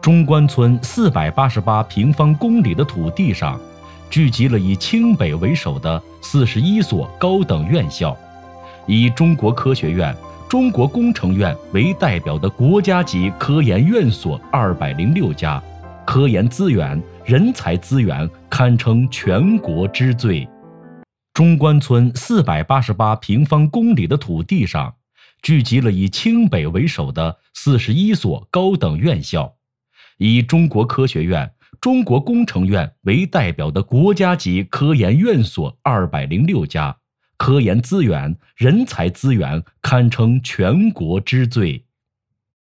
中关村488平方公里的土地上，聚集了以清北为首的41所高等院校，以中国科学院、中国工程院为代表的国家级科研院所206家，科研资源、人才资源堪称全国之最。中关村488平方公里的土地上，聚集了以清北为首的41所高等院校，以中国科学院、中国工程院为代表的国家级科研院所206家，科研资源、人才资源堪称全国之最。